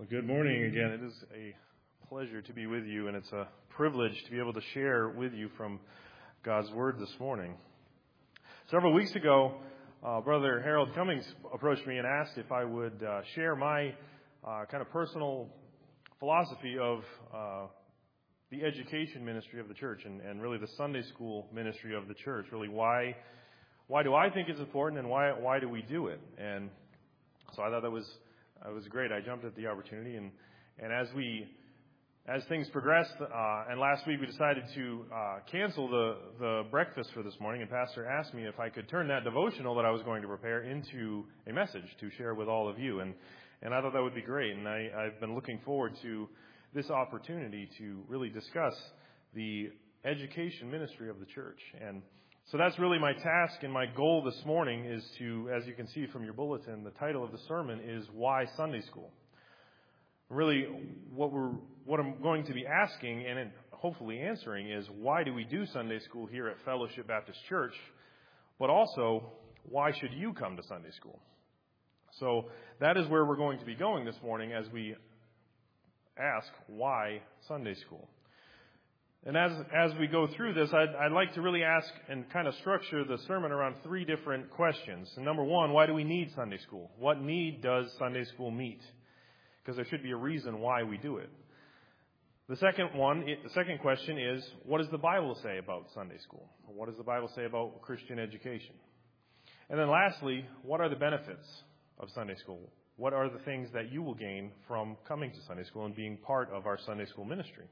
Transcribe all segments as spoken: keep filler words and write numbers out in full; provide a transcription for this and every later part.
Well, good morning again. It is a pleasure to be with you, and it's a privilege to be able to share with you from God's Word this morning. Several weeks ago, uh, Brother Harold Cummings approached me and asked if I would uh, share my uh, kind of personal philosophy of uh, the education ministry of the church and, and really the Sunday school ministry of the church. Really, why why do I think it's important, and why why do we do it? And so I thought that was It was great. I jumped at the opportunity, and, and as we, as things progressed, uh, and last week we decided to uh, cancel the, the breakfast for this morning, and Pastor asked me if I could turn that devotional that I was going to prepare into a message to share with all of you, and, and I thought that would be great, and I, I've been looking forward to this opportunity to really discuss the education ministry of the church. And so that's really my task, and my goal this morning is to, as you can see from your bulletin, the title of the sermon is Why Sunday School? Really, what we're what I'm going to be asking and hopefully answering is, why do we do Sunday school here at Fellowship Baptist Church? But also, why should you come to Sunday school? So that is where we're going to be going this morning as we ask, why Sunday school? And as as we go through this, I'd, I'd like to really ask and kind of structure the sermon around three different questions. And number one, why do we need Sunday school? What need does Sunday school meet? Because there should be a reason why we do it. The second one, the second question is, what does the Bible say about Sunday school? What does the Bible say about Christian education? And then lastly, what are the benefits of Sunday school? What are the things that you will gain from coming to Sunday school and being part of our Sunday school ministry?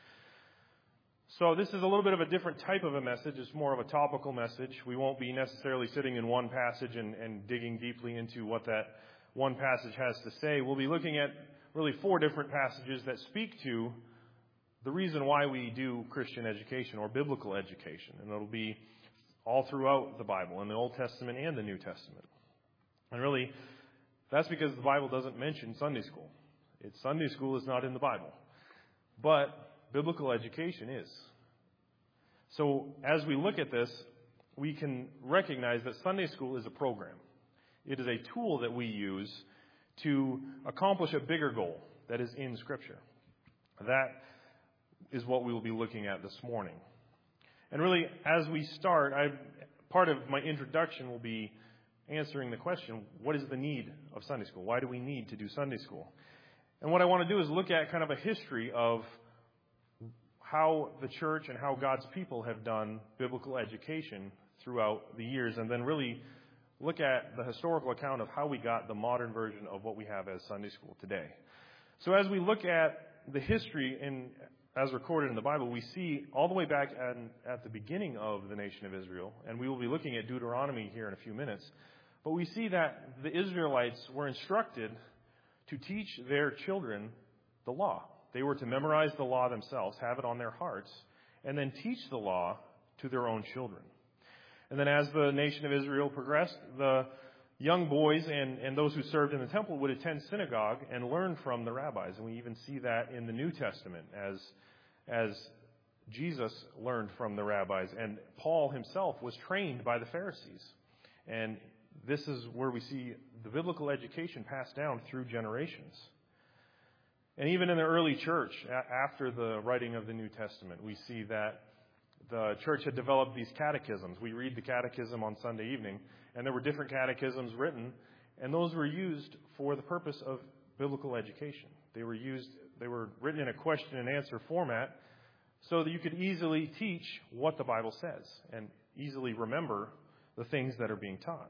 So this is a little bit of a different type of a message. It's more of a topical message. We won't be necessarily sitting in one passage and, and digging deeply into what that one passage has to say. We'll be looking at really four different passages that speak to the reason why we do Christian education or biblical education. And it'll be all throughout the Bible, in the Old Testament and the New Testament. And really, that's because the Bible doesn't mention Sunday school. It's Sunday school is not in the Bible. But biblical education is. So as we look at this, we can recognize that Sunday school is a program. It is a tool that we use to accomplish a bigger goal that is in Scripture. That is what we will be looking at this morning. And really, as we start, I part of my introduction will be answering the question, what is the need of Sunday school? Why do we need to do Sunday school? And what I want to do is look at kind of a history of how the church and how God's people have done biblical education throughout the years, and then really look at the historical account of how we got the modern version of what we have as Sunday school today. So as we look at the history in, as recorded in the Bible, we see all the way back at, at the beginning of the nation of Israel, and we will be looking at Deuteronomy here in a few minutes, but we see that the Israelites were instructed to teach their children the law. They were to memorize the law themselves, have it on their hearts, and then teach the law to their own children. And then as the nation of Israel progressed, the young boys and, and those who served in the temple would attend synagogue and learn from the rabbis. And we even see that in the New Testament as, as Jesus learned from the rabbis. And Paul himself was trained by the Pharisees. And this is where we see the biblical education passed down through generations. And even in the early church, after the writing of the New Testament, we see that the church had developed these catechisms. We read the catechism on Sunday evening, and there were different catechisms written, and those were used for the purpose of biblical education. They were used, they were written in a question and answer format so that you could easily teach what the Bible says and easily remember the things that are being taught.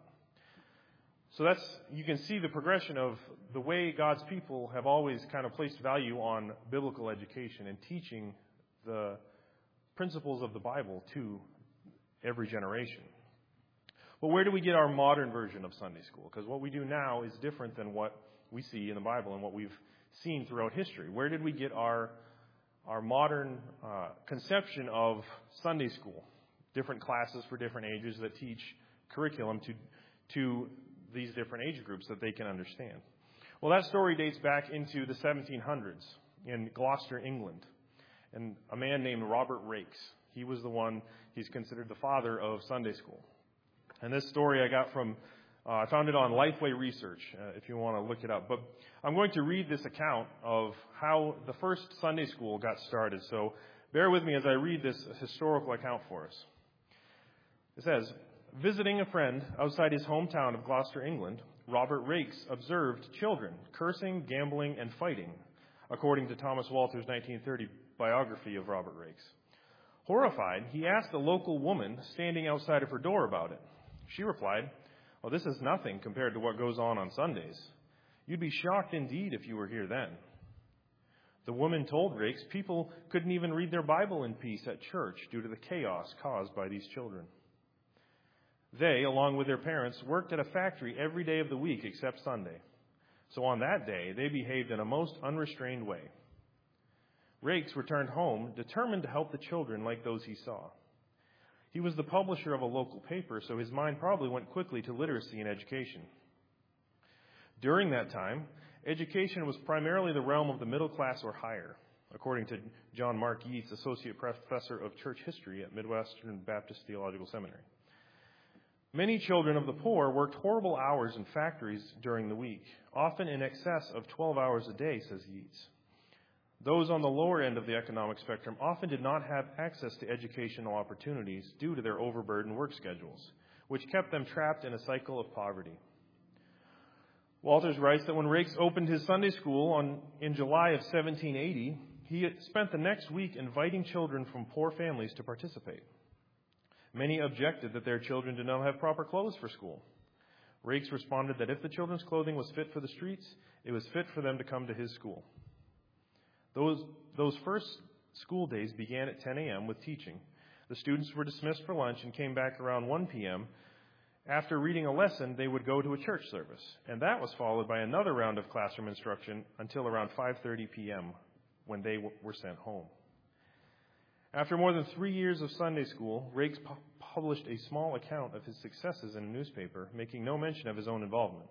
So that's, you can see the progression of the way God's people have always kind of placed value on biblical education and teaching the principles of the Bible to every generation. But where do we get our modern version of Sunday school? Because what we do now is different than what we see in the Bible and what we've seen throughout history. Where did we get our our modern uh, conception of Sunday school? Different classes for different ages that teach curriculum to to these different age groups that they can understand. Well, that story dates back into the seventeen hundreds in Gloucester, England. And a man named Robert Raikes, he was the one, he's considered the father of Sunday school. And this story I got from Uh, I found it on Lifeway Research, uh, if you want to look it up. But I'm going to read this account of how the first Sunday school got started. So bear with me as I read this historical account for us. It says, visiting a friend outside his hometown of Gloucester, England, Robert Raikes observed children cursing, gambling, and fighting, according to Thomas Walter's nineteen thirty biography of Robert Raikes. Horrified, he asked a local woman standing outside of her door about it. She replied, well, this is nothing compared to what goes on on Sundays. You'd be shocked indeed if you were here then. The woman told Raikes people couldn't even read their Bible in peace at church due to the chaos caused by these children. They, along with their parents, worked at a factory every day of the week except Sunday. So on that day, they behaved in a most unrestrained way. Raikes returned home, determined to help the children like those he saw. He was the publisher of a local paper, so his mind probably went quickly to literacy and education. During that time, education was primarily the realm of the middle class or higher, according to John Mark Yeats, Associate Professor of Church History at Midwestern Baptist Theological Seminary. Many children of the poor worked horrible hours in factories during the week, often in excess of twelve hours a day, says Yeats. Those on the lower end of the economic spectrum often did not have access to educational opportunities due to their overburdened work schedules, which kept them trapped in a cycle of poverty. Walters writes that when Raikes opened his Sunday school on, in July of seventeen eighty, he spent the next week inviting children from poor families to participate. Many objected that their children did not have proper clothes for school. Raikes responded that if the children's clothing was fit for the streets, it was fit for them to come to his school. Those, those first school days began at ten a.m. with teaching. The students were dismissed for lunch and came back around one p.m. After reading a lesson, they would go to a church service, and that was followed by another round of classroom instruction until around five thirty p.m. when they w- were sent home. After more than three years of Sunday school, Raikes pu- published a small account of his successes in a newspaper, making no mention of his own involvement.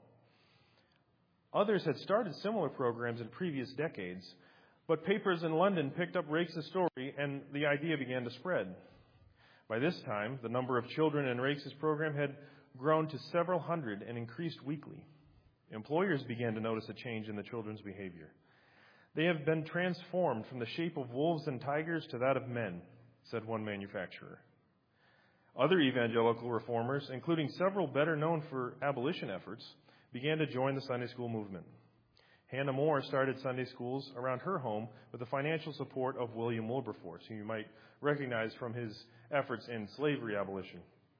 Others had started similar programs in previous decades, but papers in London picked up Raikes' story and the idea began to spread. By this time, the number of children in Raikes' program had grown to several hundred and increased weekly. Employers began to notice a change in the children's behavior. They have been transformed from the shape of wolves and tigers to that of men, said one manufacturer. Other evangelical reformers, including several better known for abolition efforts, began to join the Sunday school movement. Hannah More started Sunday schools around her home with the financial support of William Wilberforce, who you might recognize from his efforts in slavery abolition.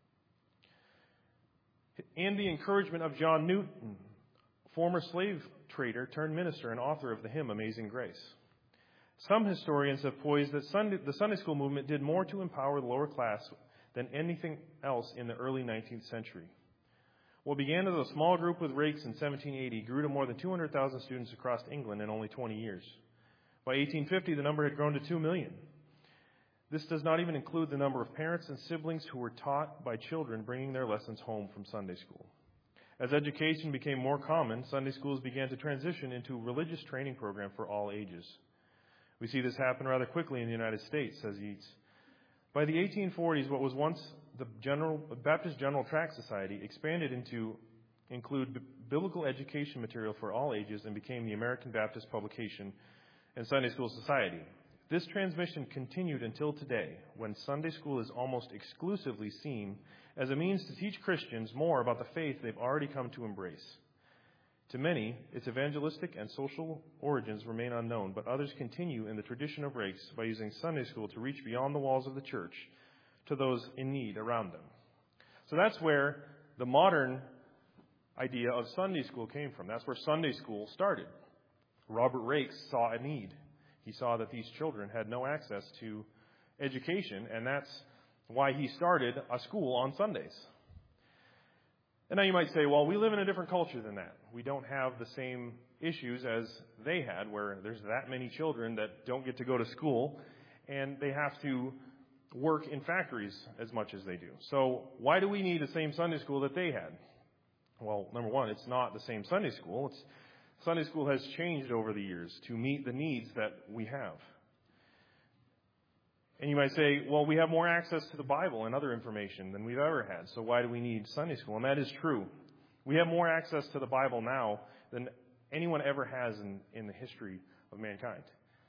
And the encouragement of John Newton, former slave trader turned minister and author of the hymn Amazing Grace. Some historians have poised that Sunday, the Sunday school movement did more to empower the lower class than anything else in the early nineteenth century. What began as a small group with Raikes in seventeen eighty grew to more than two hundred thousand students across England in only twenty years. By eighteen fifty, the number had grown to two million. This does not even include the number of parents and siblings who were taught by children bringing their lessons home from Sunday school. As education became more common, Sunday schools began to transition into a religious training program for all ages. We see this happen rather quickly in the United States, says Yeats. By the eighteen forties, what was once the General, Baptist General Tract Society expanded into include b- biblical education material for all ages and became the American Baptist Publication and Sunday School Society. This transmission continued until today, when Sunday school is almost exclusively seen as a means to teach Christians more about the faith they've already come to embrace. To many, its evangelistic and social origins remain unknown, but others continue in the tradition of Raikes by using Sunday school to reach beyond the walls of the church to those in need around them. So that's where the modern idea of Sunday school came from. That's where Sunday school started. Robert Raikes saw a need. He saw that these children had no access to education, and that's why he started a school on Sundays. And now you might say, well, we live in a different culture than that. We don't have the same issues as they had, where there's that many children that don't get to go to school, and they have to work in factories as much as they do. So why do we need the same Sunday school that they had? Well, number one, it's not the same Sunday school. It's Sunday school has changed over the years to meet the needs that we have. And you might say, well, we have more access to the Bible and other information than we've ever had, so why do we need Sunday school? And that is true. We have more access to the Bible now than anyone ever has in, in the history of mankind.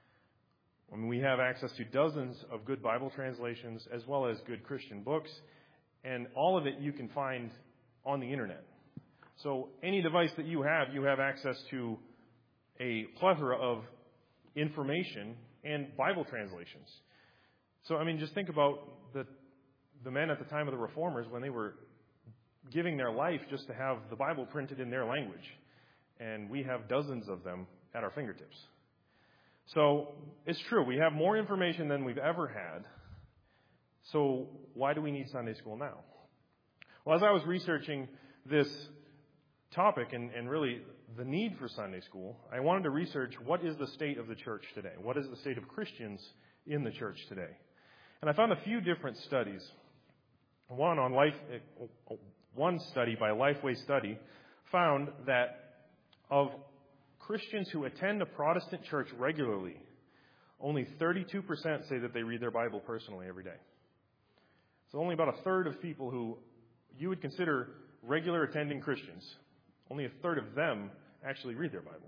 I mean, we have access to dozens of good Bible translations as well as good Christian books, and all of it you can find on the internet. So any device that you have, you have access to a plethora of information and Bible translations. So, I mean, just think about the the men at the time of the Reformers when they were giving their life just to have the Bible printed in their language. And we have dozens of them at our fingertips. So, it's true. We have more information than we've ever had. So, why do we need Sunday school now? Well, as I was researching this topic and, and really the need for Sunday school, I wanted to research what is the state of the church today? What is the state of Christians in the church today? And I found a few different studies. One on life, one study by Lifeway Study found that of Christians who attend a Protestant church regularly, only thirty-two percent say that they read their Bible personally every day. So only about a third of people who you would consider regular attending Christians, only a third of them actually read their Bible.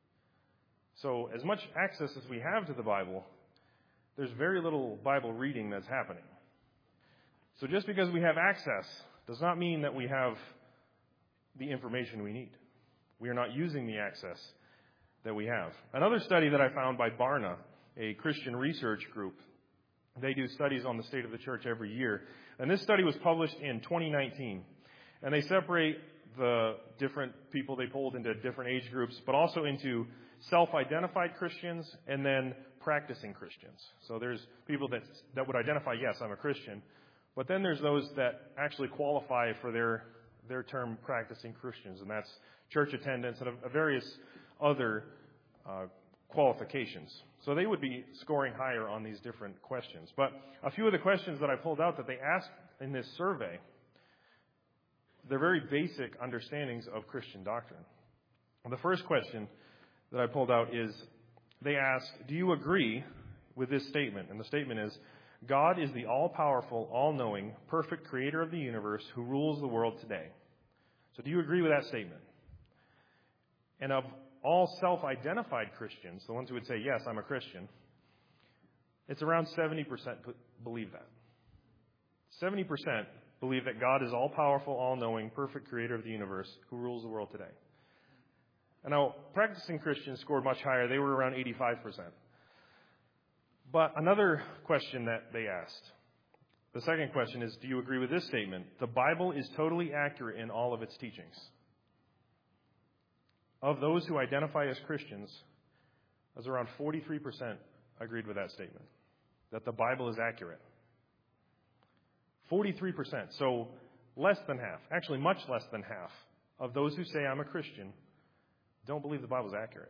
So as much access as we have to the Bible, there's very little Bible reading that's happening. So just because we have access does not mean that we have the information we need. We are not using the access that we have. Another study that I found by Barna, a Christian research group, they do studies on the state of the church every year. And this study was published in twenty nineteen. And they separate the different people they polled into different age groups, but also into self-identified Christians and then practicing Christians. So there's people that that would identify, yes, I'm a Christian. But then there's those that actually qualify for their their term practicing Christians, and that's church attendance and a, a various other uh, qualifications. So they would be scoring higher on these different questions. But a few of the questions that I pulled out that they asked in this survey, they're very basic understandings of Christian doctrine. The first question that I pulled out is, they asked, do you agree with this statement? And the statement is, God is the all-powerful, all-knowing, perfect creator of the universe who rules the world today. So do you agree with that statement? And of all self-identified Christians, the ones who would say, yes, I'm a Christian, it's around seventy percent believe that. seventy percent believe that God is all-powerful, all-knowing, perfect creator of the universe who rules the world today. And now, practicing Christians scored much higher. They were around eighty-five percent. But another question that they asked, the second question is, do you agree with this statement? The Bible is totally accurate in all of its teachings. Of those who identify as Christians, there's around forty-three percent agreed with that statement, that the Bible is accurate. forty-three percent, so less than half, actually much less than half, of those who say I'm a Christian don't believe the Bible is accurate.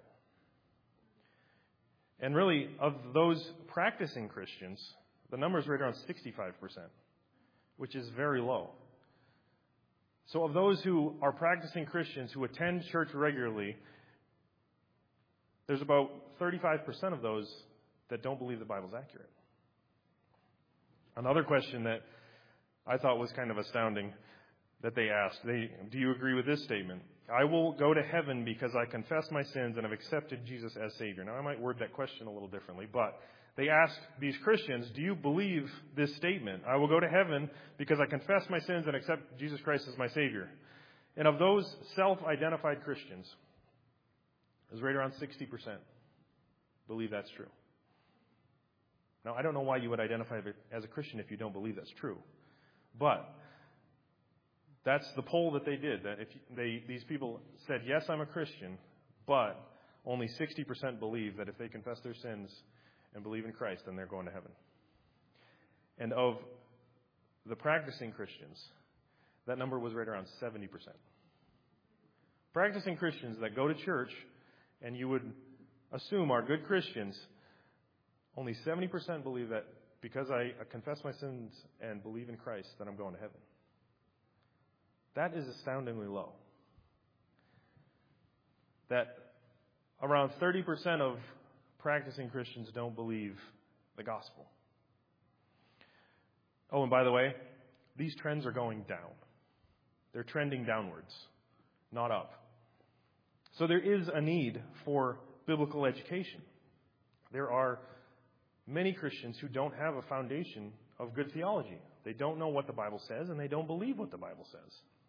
And really, of those practicing Christians, the number is right around sixty-five percent, which is very low. So of those who are practicing Christians who attend church regularly, there's about thirty-five percent of those that don't believe the Bible is accurate. Another question that I thought was kind of astounding that they asked, they, do you agree with this statement? I will go to heaven because I confess my sins and have accepted Jesus as Savior. Now, I might word that question a little differently, but they asked these Christians, do you believe this statement? I will go to heaven because I confess my sins and accept Jesus Christ as my Savior. And of those self-identified Christians, it was right around sixty percent believe that's true. Now, I don't know why you would identify as a Christian if you don't believe that's true. But that's the poll that they did. That if they these people said, yes, I'm a Christian, but only sixty percent believe that if they confess their sins and believe in Christ, then they're going to heaven. And of the practicing Christians, that number was right around seventy percent. Practicing Christians that go to church and you would assume are good Christians, only seventy percent believe that because I confess my sins and believe in Christ, that I'm going to heaven. That is astoundingly low. That around thirty percent of practicing Christians don't believe the gospel. Oh, and by the way, these trends are going down. They're trending downwards. not up. So there is a need for biblical education. There are many Christians who don't have a foundation of good theology. They don't know what the Bible says, and they don't believe what the Bible says.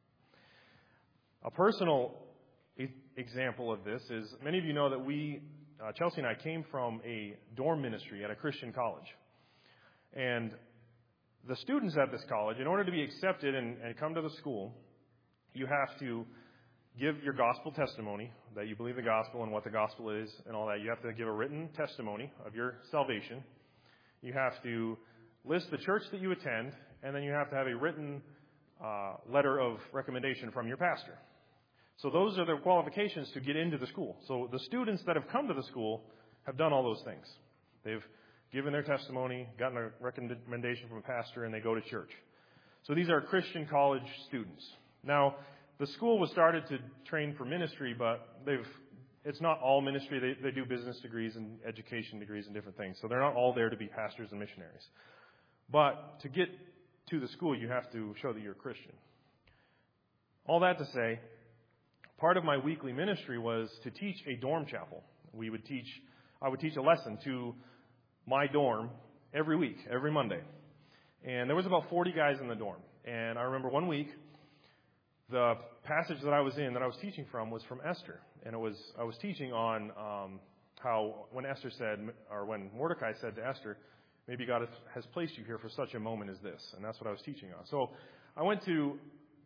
A personal e- example of this is, many of you know that we, uh, Chelsea and I, came from a dorm ministry at a Christian college. And the students at this college, in order to be accepted and, and come to the school, you have to give your gospel testimony, that you believe the gospel and what the gospel is and all that. You have to give a written testimony of your salvation. You have to list the church that you attend, and then you have to have a written uh, letter of recommendation from your pastor. So those are the qualifications to get into the school. So the students that have come to the school have done all those things. They've given their testimony, gotten a recommendation from a pastor, and they go to church. So these are Christian college students. Now, the school was started to train for ministry, but they've it's not all ministry. They, they do business degrees and education degrees and different things. So they're not all there to be pastors and missionaries. But to get to the school, you have to show that you're a Christian. All that to say, part of my weekly ministry was to teach a dorm chapel. We would teach, I would teach a lesson to my dorm every week, every Monday. And there was about forty guys in the dorm. And I remember one week, the passage that I was in, that I was teaching from, was from Esther. And it was I was teaching on um, how when Esther said, or when Mordecai said to Esther, maybe God has placed you here for such a moment as this. And that's what I was teaching on. So I went to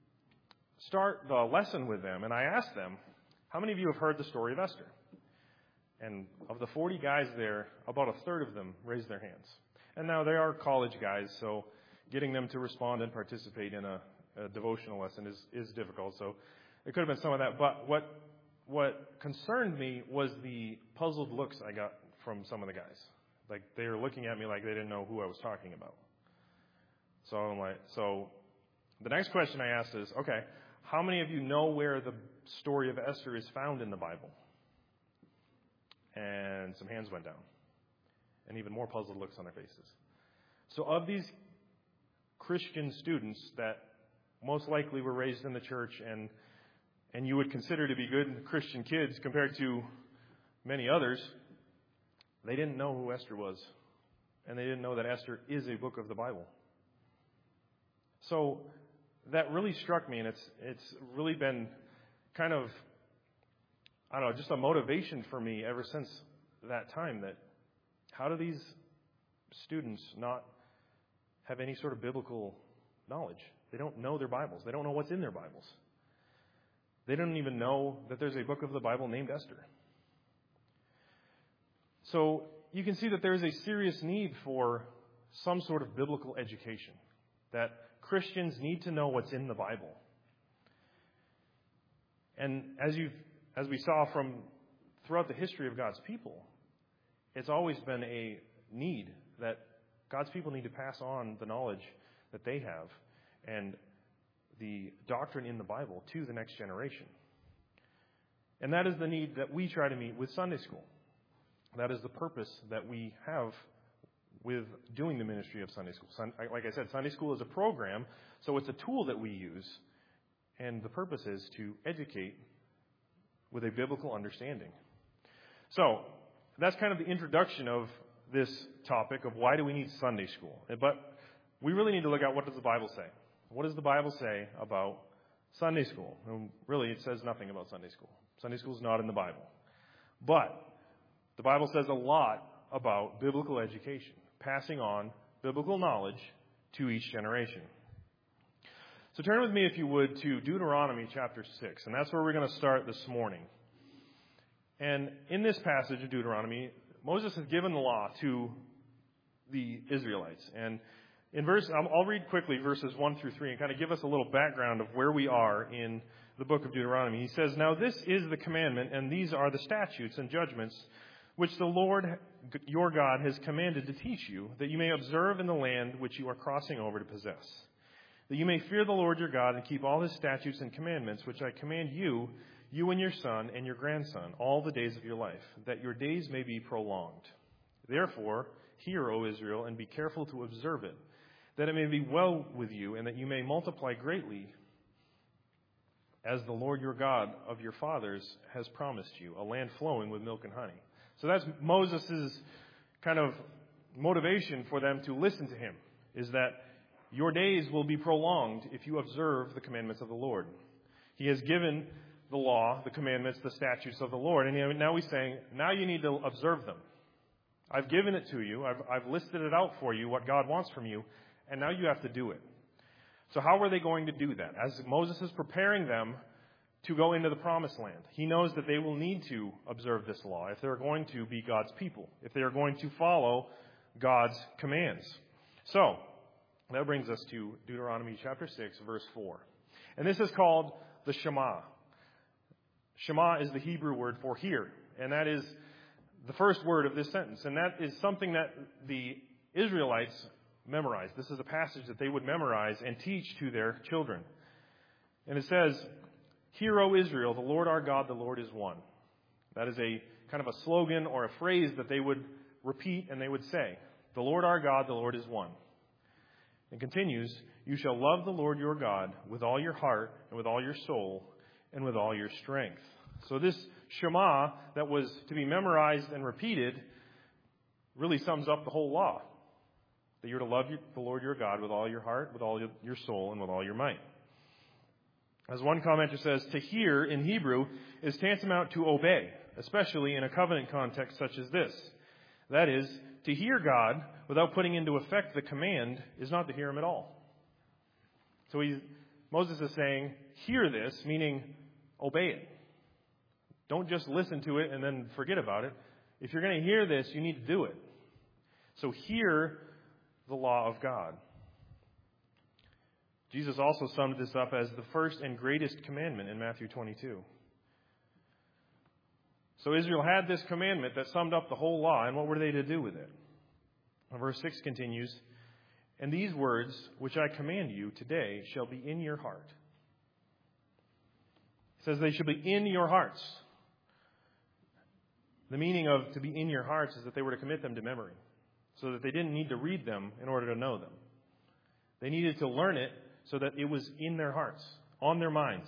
start the lesson with them, and I asked them, how many of you have heard the story of Esther? And of the forty guys there, about a third of them raised their hands. And now they are college guys, so getting them to respond and participate in a, a devotional lesson is, is difficult. So it could have been some of that. But what what concerned me was the puzzled looks I got from some of the guys. Like, they were looking at me like they didn't know who I was talking about. So I'm like, so the next question I asked is, okay, how many of you know where the story of Esther is found in the Bible? And some hands went down. And even more puzzled looks on their faces. So of these Christian students that most likely were raised in the church and and you would consider to be good Christian kids compared to many others, they didn't know who Esther was. And they didn't know that Esther is a book of the Bible. So that really struck me, and it's it's really been kind of, I don't know, just a motivation for me ever since that time, that how do these students not have any sort of biblical knowledge? They don't know their Bibles. They don't know what's in their Bibles. They don't even know that there's a book of the Bible named Esther. So you can see that there is a serious need for some sort of biblical education, that Christians need to know what's in the Bible. And as you as we saw from throughout the history of God's people, it's always been a need that God's people need to pass on the knowledge that they have and the doctrine in the Bible to the next generation. And that is the need that we try to meet with Sunday school. That is the purpose that we have with doing the ministry of Sunday school. Like I said, Sunday school is a program, so it's a tool that we use, and the purpose is to educate with a biblical understanding. So that's kind of the introduction of this topic of why do we need Sunday school. But we really need to look at, what does the Bible say? What does the Bible say about Sunday school? And really, it says nothing about Sunday school. Sunday school is not in the Bible. But the Bible says a lot about biblical education, passing on biblical knowledge to each generation. So turn with me, if you would, to Deuteronomy chapter six, and that's where we're going to start this morning. And in this passage of Deuteronomy, Moses has given the law to the Israelites. And in verse, I'll read quickly verses one through three and kind of give us a little background of where we are in the book of Deuteronomy. He says, "Now this is the commandment, and these are the statutes and judgments which the Lord your God has commanded to teach you, that you may observe in the land which you are crossing over to possess, that you may fear the Lord your God and keep all his statutes and commandments, which I command you, you and your son and your grandson, all the days of your life, that your days may be prolonged. Therefore, hear, O Israel, and be careful to observe it, that it may be well with you, and that you may multiply greatly, as the Lord your God of your fathers has promised you, a land flowing with milk and honey. So that's Moses' kind of motivation for them to listen to him, is that your days will be prolonged if you observe the commandments of the Lord. He has given the law, the commandments, the statutes of the Lord, and now he's saying, now you need to observe them. I've given it to you. I've, I've listed it out for you, what God wants from you, and now you have to do it. So how are they going to do that? As Moses is preparing them to go into the promised land, he knows that they will need to observe this law if they're going to be God's people, if they are going to follow God's commands. So, that brings us to Deuteronomy chapter six, verse four. And this is called the Shema. Shema is the Hebrew word for hear, and that is the first word of this sentence. And that is something that the Israelites memorized. This is a passage that they would memorize and teach to their children. And it says, "Hear, O Israel, the Lord our God, the Lord is one." That is a kind of a slogan or a phrase that they would repeat and they would say. The Lord our God, the Lord is one. And continues, "You shall love the Lord your God with all your heart and with all your soul and with all your strength." So this Shema that was to be memorized and repeated really sums up the whole law. That you're to love the Lord your God with all your heart, with all your soul, and with all your might. As one commenter says, to hear in Hebrew is tantamount to obey, especially in a covenant context such as this. That is, to hear God without putting into effect the command is not to hear him at all. So he, Moses is saying, hear this, meaning obey it. Don't just listen to it and then forget about it. If you're going to hear this, you need to do it. So hear the law of God. Jesus also summed this up as the first and greatest commandment in Matthew twenty-two. So Israel had this commandment that summed up the whole law, and what were they to do with it? Verse six continues, "And these words which I command you today shall be in your heart." It says they should be in your hearts. The meaning of to be in your hearts is that they were to commit them to memory, so that they didn't need to read them in order to know them. They needed to learn it so that it was in their hearts, on their minds.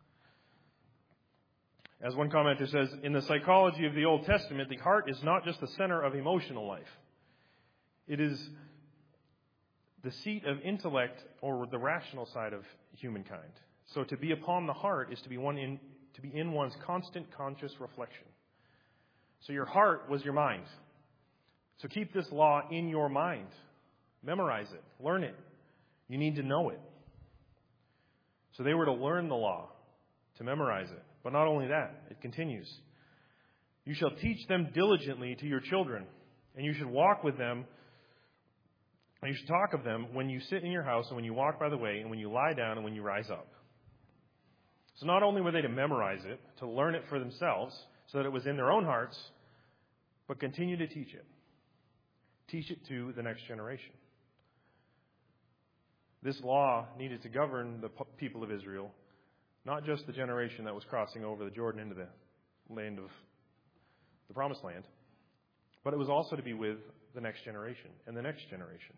As one commenter says, in the psychology of the Old Testament, the heart is not just the center of emotional life. It is the seat of intellect or the rational side of humankind. So to be upon the heart is to be one in to be in one's constant conscious reflection. So your heart was your mind. So keep this law in your mind. Memorize it. Learn it. You need to know it. So they were to learn the law, to memorize it. But not only that, it continues. You shall teach them diligently to your children, and you should walk with them, and you should talk of them when you sit in your house, and when you walk by the way, and when you lie down, and when you rise up. So not only were they to memorize it, to learn it for themselves, so that it was in their own hearts, but continue to teach it. Teach it to the next generation. This law needed to govern the people of Israel, not just the generation that was crossing over the Jordan into the land of the Promised Land, but it was also to be with the next generation and the next generation.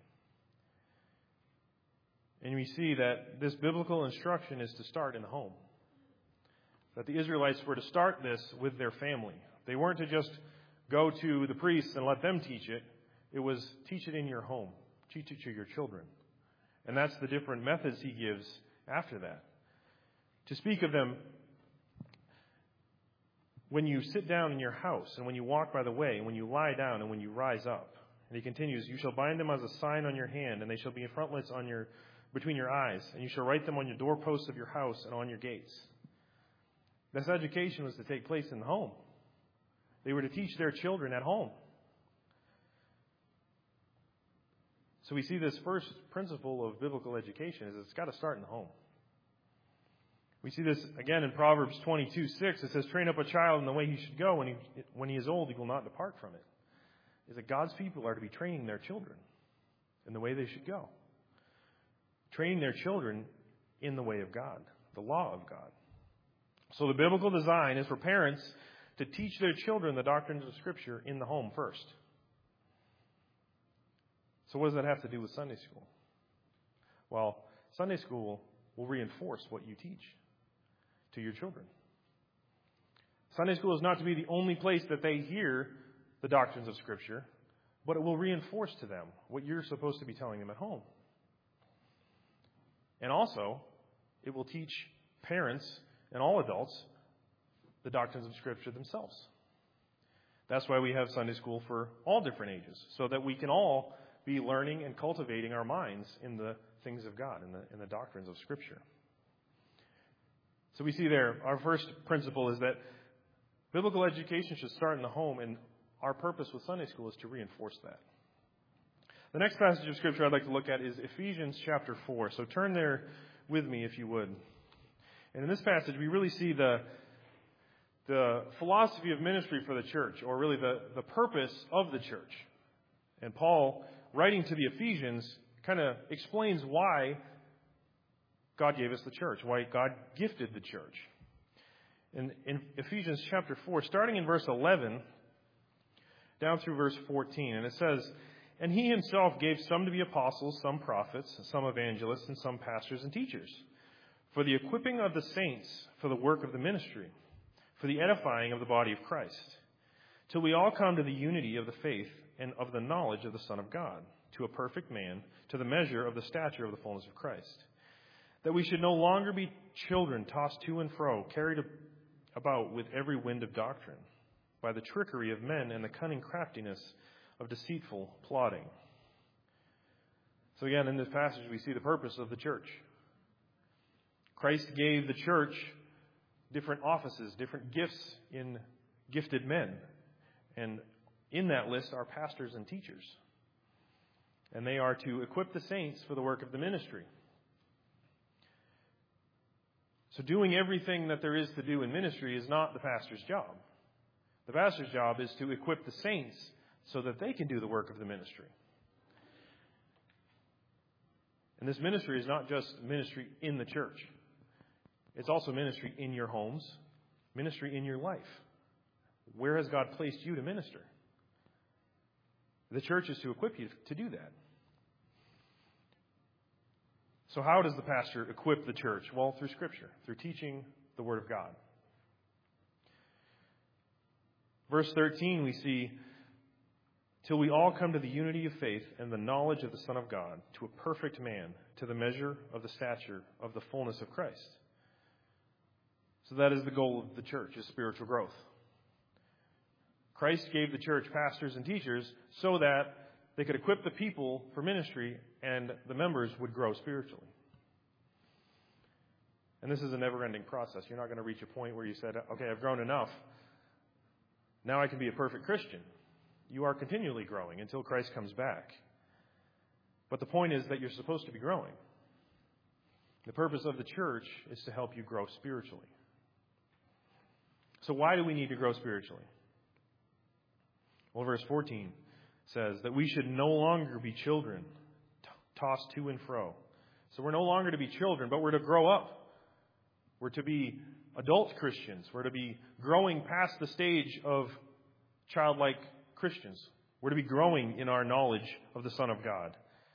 And we see that this biblical instruction is to start in the home. That the Israelites were to start this with their family. They weren't to just go to the priests and let them teach it. It was teach it in your home. Teach it to your children. And that's the different methods he gives after that. To speak of them when you sit down in your house, and when you walk by the way, and when you lie down, and when you rise up. And he continues, you shall bind them as a sign on your hand, and they shall be in frontlets on your between your eyes, and you shall write them on your doorposts of your house and on your gates. This education was to take place in the home. They were to teach their children at home. So we see this first principle of biblical education is it's got to start in the home. We see this again in Proverbs twenty-two six. It says, train up a child in the way he should go. When he, when he is old, he will not depart from it. Is that God's people are to be training their children in the way they should go. Training their children in the way of God, the law of God. So the biblical design is for parents to teach their children the doctrines of Scripture in the home first. So what does that have to do with Sunday school? Well, Sunday school will reinforce what you teach. to your children. Sunday school is not to be the only place that they hear the doctrines of Scripture, but it will reinforce to them what you're supposed to be telling them at home. And also, it will teach parents and all adults the doctrines of Scripture themselves. That's why we have Sunday school for all different ages, so that we can all be learning and cultivating our minds in the things of God, in the, in the doctrines of Scripture. So we see there, our first principle is that biblical education should start in the home, and our purpose with Sunday school is to reinforce that. The next passage of Scripture I'd like to look at is Ephesians chapter four. So turn there with me if you would. And in this passage, we really see the, the philosophy of ministry for the church, or really the, the purpose of the church. And Paul, writing to the Ephesians, kind of explains why God gave us the church, why God gifted the church. In, in Ephesians chapter four, starting in verse eleven, down through verse fourteen, and it says, "And he himself gave some to be apostles, some prophets, some evangelists, and some pastors and teachers, for the equipping of the saints for the work of the ministry, for the edifying of the body of Christ, till we all come to the unity of the faith and of the knowledge of the Son of God, to a perfect man, to the measure of the stature of the fullness of Christ, that we should no longer be children tossed to and fro, carried about with every wind of doctrine, by the trickery of men and the cunning craftiness of deceitful plotting." So again, in this passage, we see the purpose of the church. Christ gave the church different offices, different gifts in gifted men. And in that list are pastors and teachers. And they are to equip the saints for the work of the ministry. So doing everything that there is to do in ministry is not the pastor's job. The pastor's job is to equip the saints so that they can do the work of the ministry. And this ministry is not just ministry in the church. It's also ministry in your homes, ministry in your life. Where has God placed you to minister? The church is to equip you to do that. So how does the pastor equip the church? Well, through Scripture, through teaching the Word of God. Verse thirteen, we see, "Till we all come to the unity of faith and the knowledge of the Son of God, to a perfect man, to the measure of the stature of the fullness of Christ." So that is the goal of the church, is spiritual growth. Christ gave the church pastors and teachers so that they could equip the people for ministry and the members would grow spiritually. And this is a never-ending process. You're not going to reach a point where you said, okay, I've grown enough. Now I can be a perfect Christian. You are continually growing until Christ comes back. But the point is that you're supposed to be growing. The purpose of the church is to help you grow spiritually. So why do we need to grow spiritually? Well, verse fourteen says that we should no longer be children, t- tossed to and fro. So we're no longer to be children, but we're to grow up. We're to be adult Christians. We're to be growing past the stage of childlike Christians. We're to be growing in our knowledge of the Son of God.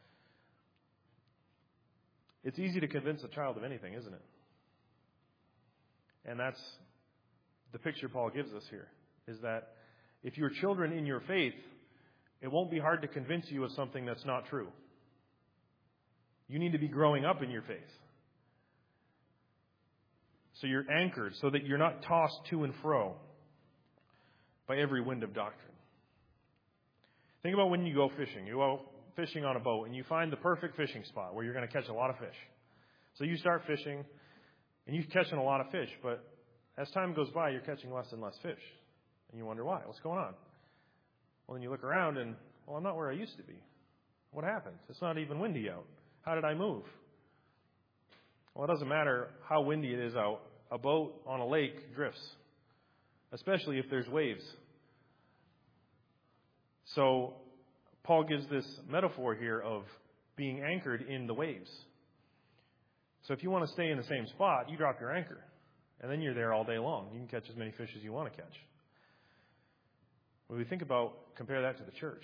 It's easy to convince a child of anything, isn't it? And that's the picture Paul gives us here, is that if you're children in your faith, it won't be hard to convince you of something that's not true. You need to be growing up in your faith. So you're anchored so that you're not tossed to and fro by every wind of doctrine. Think about when you go fishing. You go fishing on a boat and you find the perfect fishing spot where you're going to catch a lot of fish. So you start fishing and you're catching a lot of fish, but as time goes by, you're catching less and less fish. And you wonder why. What's going on? Well, then you look around and, well, I'm not where I used to be. What happened? It's not even windy out. How did I move? Well, it doesn't matter how windy it is out. A boat on a lake drifts, especially if there's waves. So Paul gives this metaphor here of being anchored in the waves. So if you want to stay in the same spot, you drop your anchor. And then you're there all day long. You can catch as many fish as you want to catch. When we think about, compare that to the church.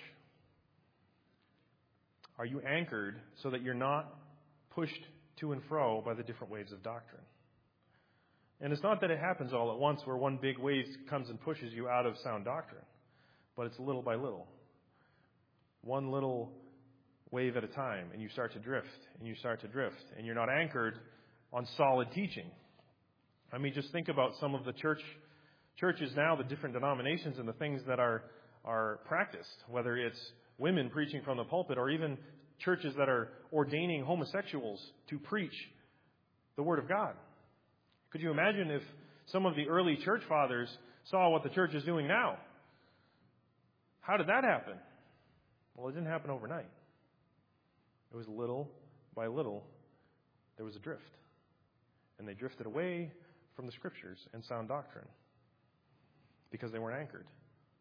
Are you anchored so that you're not pushed to and fro by the different waves of doctrine? And it's not that it happens all at once where one big wave comes and pushes you out of sound doctrine, but it's little by little. One little wave at a time, and you start to drift, and you start to drift, and you're not anchored on solid teaching. I mean, just think about some of the church churches now, the different denominations and the things that are, are practiced, whether it's women preaching from the pulpit or even churches that are ordaining homosexuals to preach the Word of God. Could you imagine if some of the early church fathers saw what the church is doing now? How did that happen? Well, it didn't happen overnight. It was little by little, there was a drift. And they drifted away from the Scriptures and sound doctrine because they weren't anchored.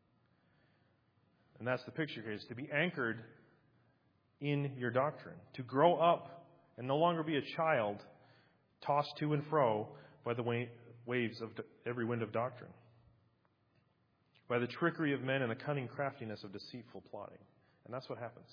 And that's the picture here, is to be anchored in your doctrine, to grow up and no longer be a child tossed to and fro by the waves of every wind of doctrine, by the trickery of men and the cunning craftiness of deceitful plotting. And that's what happens.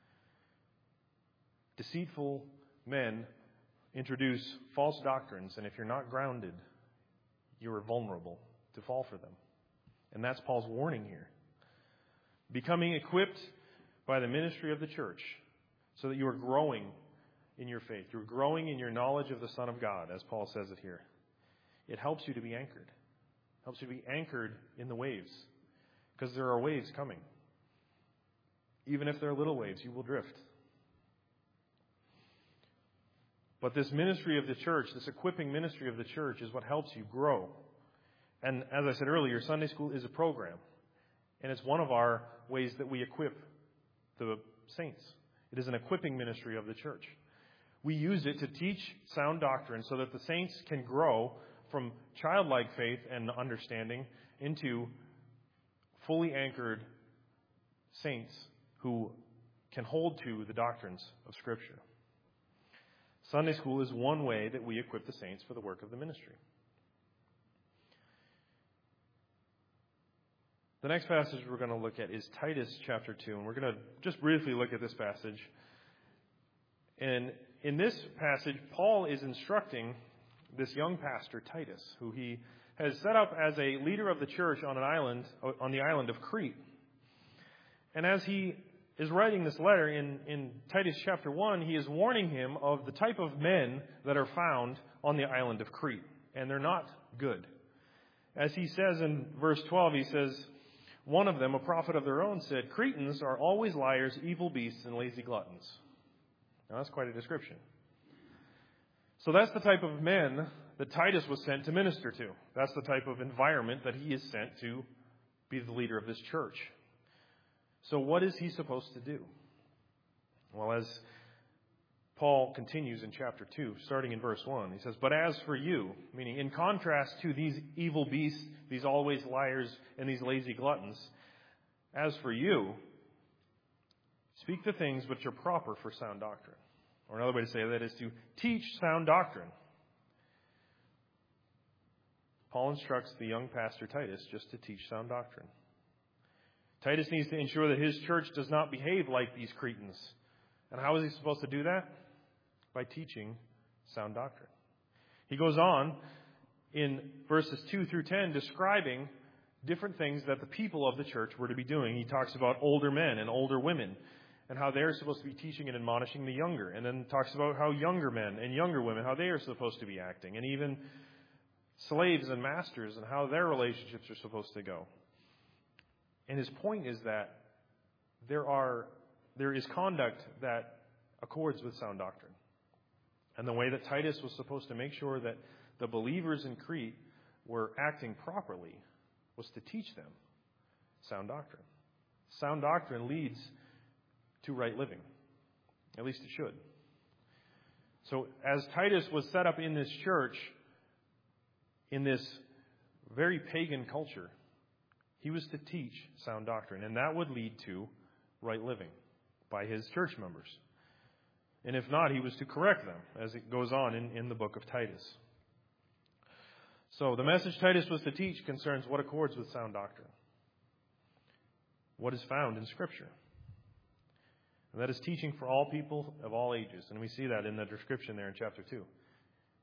Deceitful men introduce false doctrines, and if you're not grounded, you are vulnerable to fall for them. And that's Paul's warning here. Becoming equipped by the ministry of the church so that you are growing in your faith. You're growing in your knowledge of the Son of God, as Paul says it here. It helps you to be anchored. It helps you to be anchored in the waves, because there are waves coming. Even if they're little waves, you will drift. But this ministry of the church, this equipping ministry of the church, is what helps you grow. And as I said earlier, Sunday school is a program. And it's one of our ways that we equip the saints. It is an equipping ministry of the church. We use it to teach sound doctrine so that the saints can grow from childlike faith and understanding into fully anchored saints who can hold to the doctrines of Scripture. Sunday school is one way that we equip the saints for the work of the ministry. The next passage we're going to look at is Titus chapter two, and we're going to just briefly look at this passage. And in this passage, Paul is instructing this young pastor, Titus, who he has set up as a leader of the church on an island, on the island of Crete. And as he is writing this letter in, in Titus chapter one, he is warning him of the type of men that are found on the island of Crete. And they're not good. As he says in verse twelve, he says, one of them, a prophet of their own, said, Cretans are always liars, evil beasts, and lazy gluttons. Now that's quite a description. So that's the type of men that Titus was sent to minister to. That's the type of environment that he is sent to be the leader of this church. So what is he supposed to do? Well, as Paul continues in chapter two, starting in verse one, he says, but as for you, meaning in contrast to these evil beasts, these always liars, and these lazy gluttons, as for you, speak the things which are proper for sound doctrine. Or another way to say that is to teach sound doctrine. Paul instructs the young pastor Titus just to teach sound doctrine. Titus needs to ensure that his church does not behave like these Cretans. And how is he supposed to do that? By teaching sound doctrine. He goes on in verses two through ten describing different things that the people of the church were to be doing. He talks about older men and older women and how they're supposed to be teaching and admonishing the younger. And then talks about how younger men and younger women, how they are supposed to be acting. And even slaves and masters and how their relationships are supposed to go. And his point is that there are there is conduct that accords with sound doctrine. And the way that Titus was supposed to make sure that the believers in Crete were acting properly was to teach them sound doctrine. Sound doctrine leads to right living. At least it should. So as Titus was set up in this church, in this very pagan culture, he was to teach sound doctrine, and that would lead to right living by his church members. And if not, he was to correct them, as it goes on in, in the book of Titus. So the message Titus was to teach concerns what accords with sound doctrine, what is found in Scripture. And that is teaching for all people of all ages. And we see that in the description there in chapter two.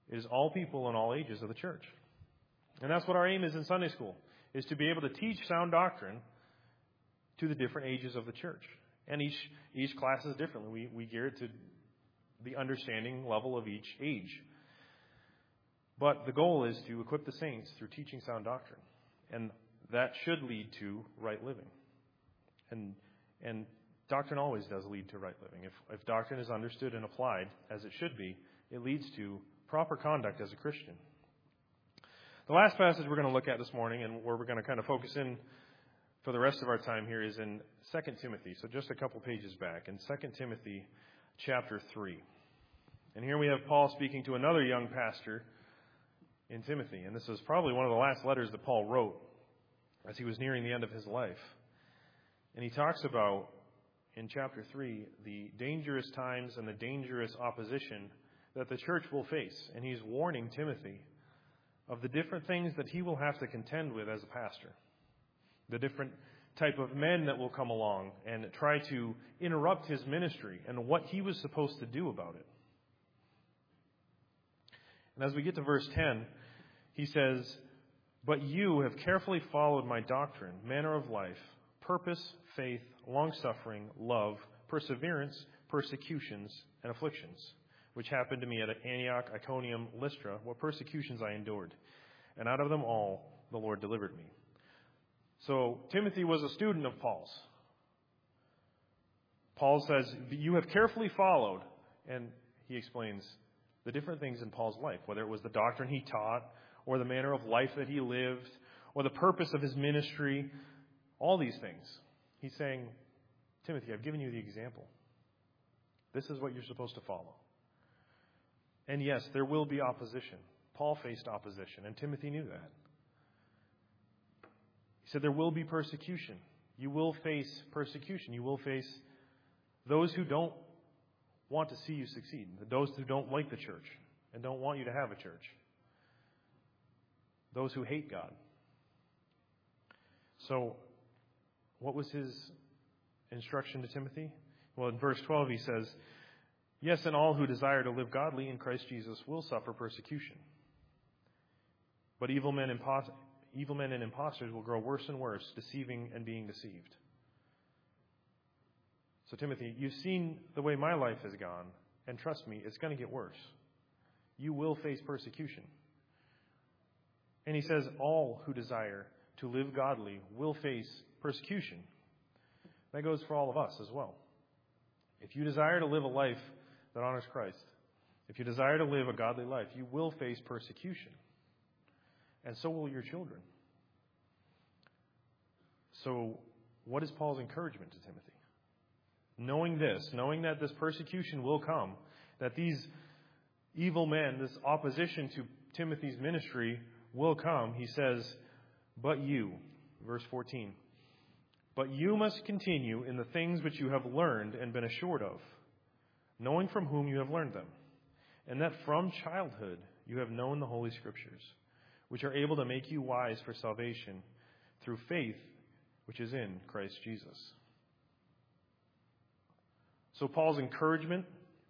It is all people and all ages of the church. And that's what our aim is in Sunday school, is to be able to teach sound doctrine to the different ages of the church. And each each class is different. We, we gear it to the understanding level of each age. But the goal is to equip the saints through teaching sound doctrine. And that should lead to right living. And and doctrine always does lead to right living. If, if doctrine is understood and applied as it should be, it leads to proper conduct as a Christian. The last passage we're going to look at this morning, and where we're going to kind of focus in for the rest of our time here, is in Second Timothy. So just a couple pages back, in Second Timothy chapter three. And here we have Paul speaking to another young pastor in Timothy. And this is probably one of the last letters that Paul wrote as he was nearing the end of his life. And he talks about, in chapter three, the dangerous times and the dangerous opposition that the church will face. And he's warning Timothy of the different things that he will have to contend with as a pastor. The different type of men that will come along and try to interrupt his ministry and what he was supposed to do about it. And as we get to verse ten, he says, "But you have carefully followed my doctrine, manner of life, purpose, faith, long-suffering, love, perseverance, persecutions, and afflictions, which happened to me at Antioch, Iconium, Lystra, what persecutions I endured. And out of them all the Lord delivered me." So Timothy was a student of Paul's. Paul says, you have carefully followed, and he explains the different things in Paul's life, whether it was the doctrine he taught, or the manner of life that he lived, or the purpose of his ministry, all these things. He's saying, Timothy, I've given you the example. This is what you're supposed to follow. And yes, there will be opposition. Paul faced opposition, and Timothy knew that. He said there will be persecution. You will face persecution. You will face those who don't want to see you succeed, those who don't like the church and don't want you to have a church, those who hate God. So, what was his instruction to Timothy? Well, in verse twelve he says, "Yes, and all who desire to live godly in Christ Jesus will suffer persecution. But evil men, impos- evil men and impostors will grow worse and worse, deceiving and being deceived." So, Timothy, you've seen the way my life has gone, and trust me, it's going to get worse. You will face persecution. And he says all who desire to live godly will face persecution. That goes for all of us as well. If you desire to live a life that honors Christ, if you desire to live a godly life, you will face persecution. And so will your children. So, what is Paul's encouragement to Timothy? Knowing this, knowing that this persecution will come, that these evil men, this opposition to Timothy's ministry will come, he says, "But you," verse fourteen, "but you must continue in the things which you have learned and been assured of, knowing from whom you have learned them, and that from childhood you have known the Holy Scriptures, which are able to make you wise for salvation through faith which is in Christ Jesus." So Paul's encouragement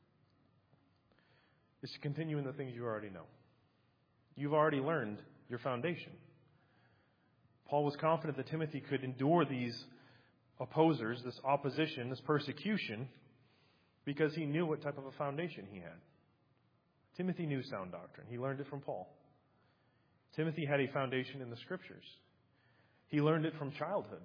is to continue in the things you already know. You've already learned your foundation. Paul was confident that Timothy could endure these opposers, this opposition, this persecution, because he knew what type of a foundation he had. Timothy knew sound doctrine. He learned it from Paul. Timothy had a foundation in the Scriptures. He learned it from childhood.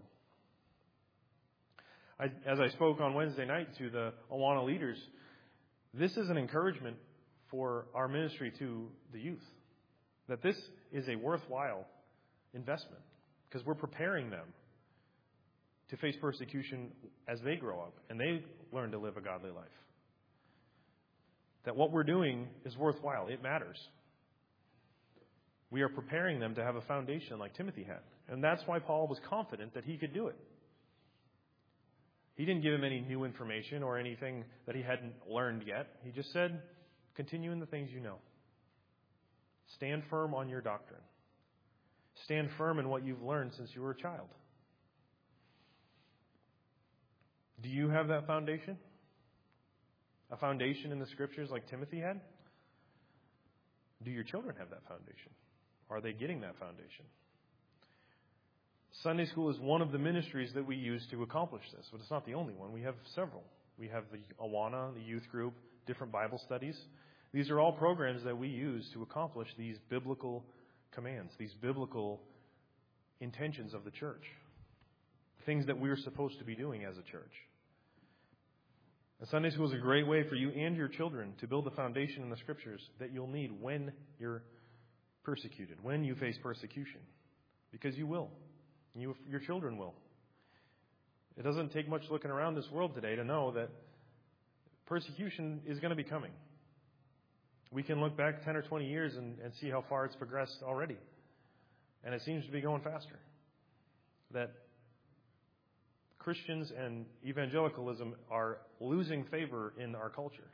I, as I spoke on Wednesday night to the Awana leaders, this is an encouragement for our ministry to the youth, that this is a worthwhile investment because we're preparing them to face persecution as they grow up and they learn to live a godly life. That what we're doing is worthwhile. It matters. We are preparing them to have a foundation like Timothy had. And that's why Paul was confident that he could do it. He didn't give him any new information or anything that he hadn't learned yet. He just said, continue in the things you know. Stand firm on your doctrine. Stand firm in what you've learned since you were a child. Do you have that foundation? A foundation in the Scriptures like Timothy had? Do your children have that foundation? Are they getting that foundation? Sunday school is one of the ministries that we use to accomplish this, but it's not the only one. We have several. We have the Awana, the youth group, different Bible studies. These are all programs that we use to accomplish these biblical commands, these biblical intentions of the church, things that we're supposed to be doing as a church. And Sunday school is a great way for you and your children to build the foundation in the Scriptures that you'll need when you're persecuted, when you face persecution, because you will. You, your children will. It doesn't take much looking around this world today to know that persecution is going to be coming. We can look back ten or twenty years and, and see how far it's progressed already. And it seems to be going faster. That Christians and evangelicalism are losing favor in our culture.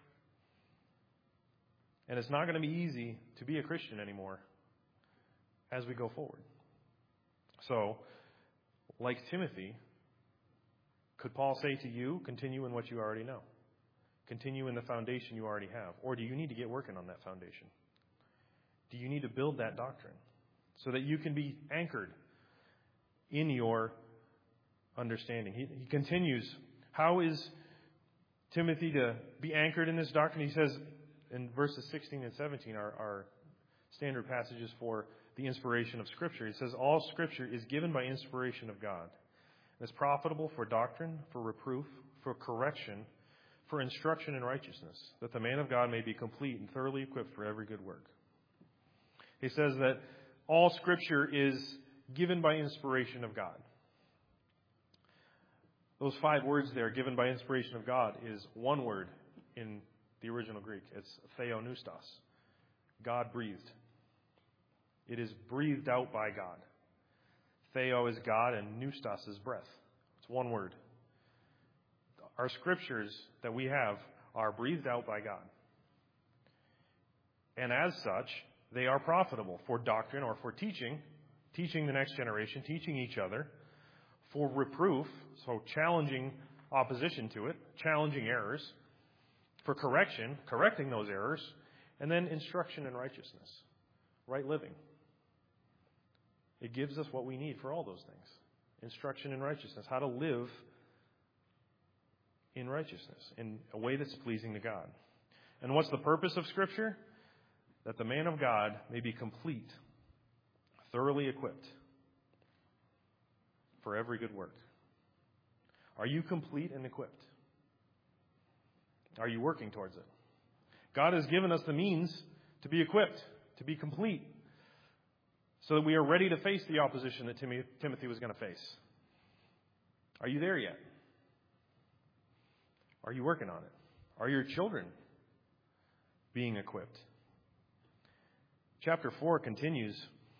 And it's not going to be easy to be a Christian anymore as we go forward. So, like Timothy, could Paul say to you, continue in what you already know? Continue in the foundation you already have? Or do you need to get working on that foundation? Do you need to build that doctrine so that you can be anchored in your understanding? He, he continues, how is Timothy to be anchored in this doctrine? He says in verses sixteen and seventeen, our, our standard passages for the inspiration of Scripture. He says, all Scripture is given by inspiration of God. It's profitable for doctrine, for reproof, for correction, for instruction in righteousness, that the man of God may be complete and thoroughly equipped for every good work. He says that all Scripture is given by inspiration of God. Those five words there, given by inspiration of God, is one word in the original Greek. It's theopneustos. God breathed. It is breathed out by God. Theo is God and pneustos is breath. It's one word. Our scriptures that we have are breathed out by God. And as such, they are profitable for doctrine or for teaching, teaching the next generation, teaching each other, for reproof, so challenging opposition to it, challenging errors, for correction, correcting those errors, and then instruction in righteousness, right living. It gives us what we need for all those things. Instruction in righteousness, how to live in righteousness, in a way that's pleasing to God. And what's the purpose of Scripture? That the man of God may be complete, thoroughly equipped for every good work. Are you complete and equipped? Are you working towards it? God has given us the means to be equipped, to be complete, so that we are ready to face the opposition that Timothy was going to face. Are you there yet? Are you working on it? Are your children being equipped? Chapter four continues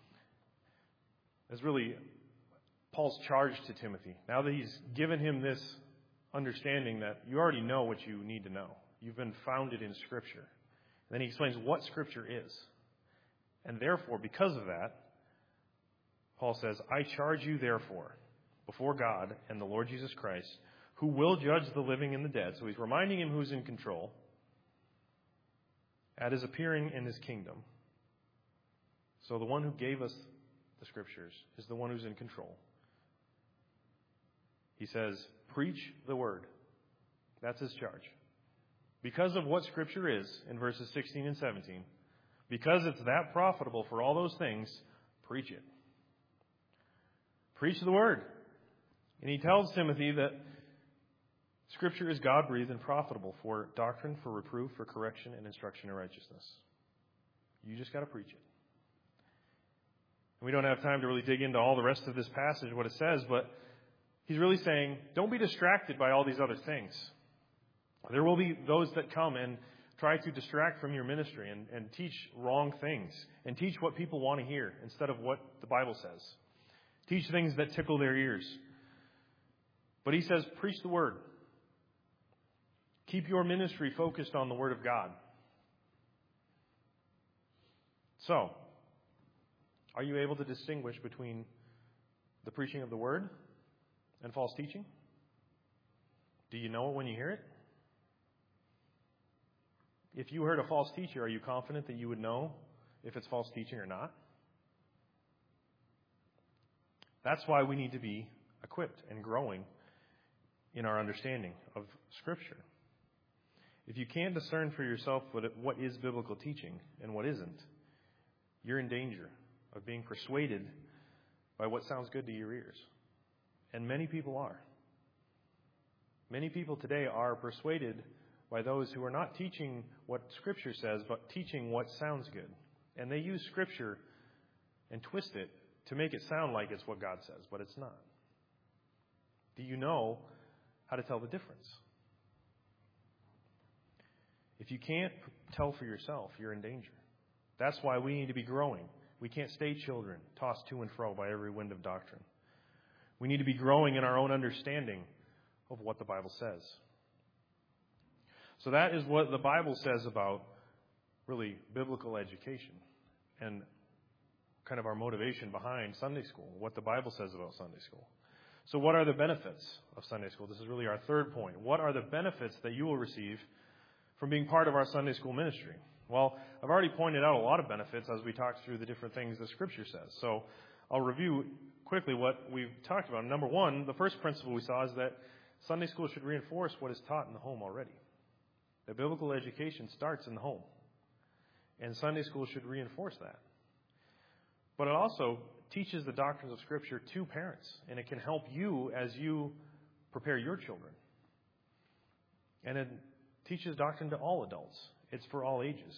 as really Paul's charge to Timothy. Now that he's given him this understanding that you already know what you need to know. You've been founded in Scripture. And then he explains what Scripture is. And therefore, because of that, Paul says, I charge you therefore before God and the Lord Jesus Christ, who will judge the living and the dead. So he's reminding him who's in control at his appearing in his kingdom. So the one who gave us the Scriptures is the one who's in control. He says, preach the word. That's his charge. Because of what Scripture is in verses sixteen and seventeen, because it's that profitable for all those things, preach it. Preach the word. And he tells Timothy that Scripture is God-breathed and profitable for doctrine, for reproof, for correction, and instruction in righteousness. You just got to preach it. And we don't have time to really dig into all the rest of this passage, what it says, but he's really saying, don't be distracted by all these other things. There will be those that come and try to distract from your ministry and, and teach wrong things and teach what people want to hear instead of what the Bible says. Teach things that tickle their ears. But he says, preach the word. Keep your ministry focused on the word of God. So, are you able to distinguish between the preaching of the word and false teaching? Do you know it when you hear it? If you heard a false teacher, are you confident that you would know if it's false teaching or not. That's why we need to be equipped and growing in our understanding of Scripture. If you can't discern for yourself what, it, what is biblical teaching and what isn't, you're in danger of being persuaded by what sounds good to your ears. And many people are. Many people today are persuaded by those who are not teaching what Scripture says, but teaching what sounds good. And they use Scripture and twist it to make it sound like it's what God says, but it's not. Do you know how to tell the difference? If you can't tell for yourself, you're in danger. That's why we need to be growing. We can't stay children, tossed to and fro by every wind of doctrine. We need to be growing in our own understanding of what the Bible says. So that is what the Bible says about, really, biblical education and kind of our motivation behind Sunday school, what the Bible says about Sunday school. So what are the benefits of Sunday school? This is really our third point. What are the benefits that you will receive from being part of our Sunday school ministry? Well, I've already pointed out a lot of benefits as we talked through the different things that Scripture says. So I'll review quickly what we've talked about. Number one, the first principle we saw is that Sunday school should reinforce what is taught in the home already. That biblical education starts in the home. And Sunday school should reinforce that. But it also teaches the doctrines of Scripture to parents. And it can help you as you prepare your children. And it teaches doctrine to all adults. It's for all ages.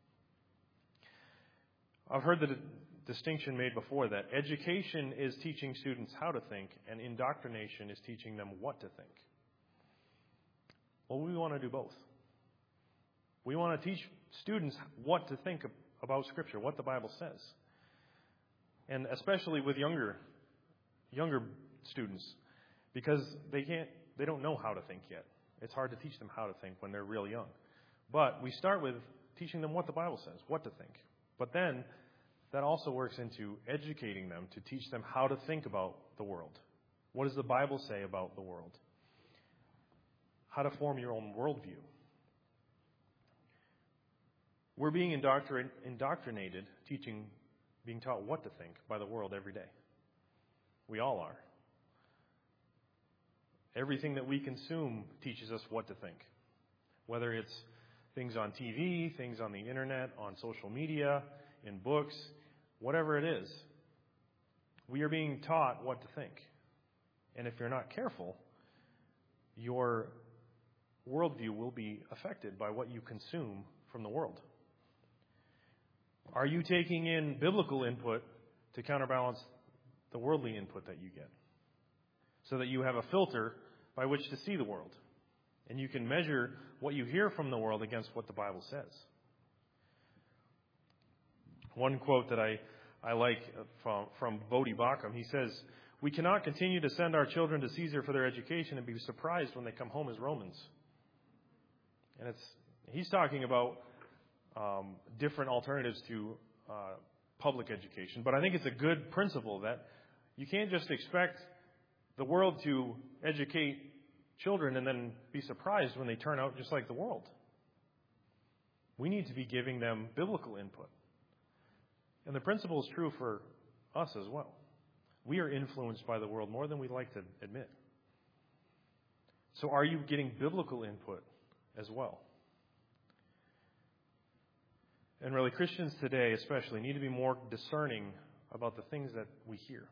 I've heard the d- distinction made before that education is teaching students how to think, and indoctrination is teaching them what to think. Well, we want to do both. We want to teach students what to think about Scripture, what the Bible says. And especially with younger younger students, because they can't they don't know how to think yet. It's hard to teach them how to think when they're real young. But we start with teaching them what the Bible says, what to think. But then that also works into educating them to teach them how to think about the world. What does the Bible say about the world? How to form your own worldview. We're being indoctrin- indoctrinated, teaching, being taught what to think by the world every day. We all are. Everything that we consume teaches us what to think. Whether it's things on T V, things on the internet, on social media, in books, whatever it is, we are being taught what to think. And if you're not careful, your worldview will be affected by what you consume from the world. Are you taking in biblical input to counterbalance the worldly input that you get? So that you have a filter by which to see the world. And you can measure what you hear from the world against what the Bible says. One quote that I, I like from, from Bodhi Bacham, he says, "We cannot continue to send our children to Caesar for their education and be surprised when they come home as Romans." And it's he's talking about um, different alternatives to uh, public education. But I think it's a good principle that you can't just expect the world to educate children and then be surprised when they turn out just like the world. We need to be giving them biblical input. And the principle is true for us as well. We are influenced by the world more than we'd like to admit. So are you getting biblical input as well? And really, Christians today especially need to be more discerning about the things that we hear.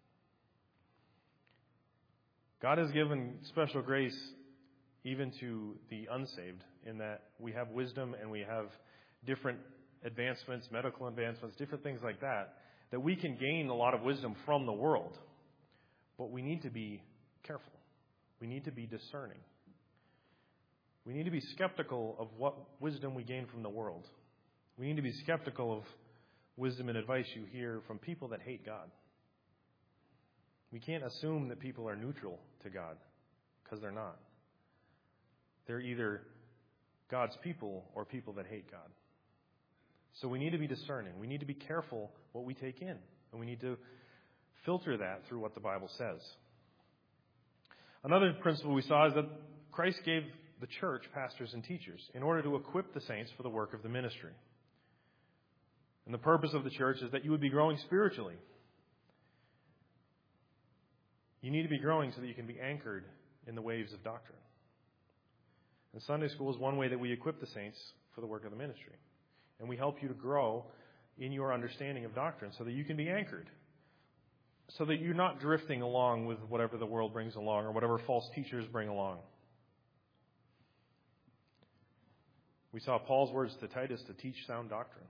God has given special grace even to the unsaved in that we have wisdom and we have different advancements, medical advancements, different things like that, that we can gain a lot of wisdom from the world. But we need to be careful. We need to be discerning. We need to be skeptical of what wisdom we gain from the world. We need to be skeptical of wisdom and advice you hear from people that hate God. We can't assume that people are neutral to God, because they're not. They're either God's people or people that hate God. So we need to be discerning. We need to be careful what we take in. And we need to filter that through what the Bible says. Another principle we saw is that Christ gave the church pastors and teachers in order to equip the saints for the work of the ministry. And the purpose of the church is that you would be growing spiritually. You need to be growing so that you can be anchored in the waves of doctrine. And Sunday school is one way that we equip the saints for the work of the ministry. And we help you to grow in your understanding of doctrine so that you can be anchored. So that you're not drifting along with whatever the world brings along or whatever false teachers bring along. We saw Paul's words to Titus to teach sound doctrine.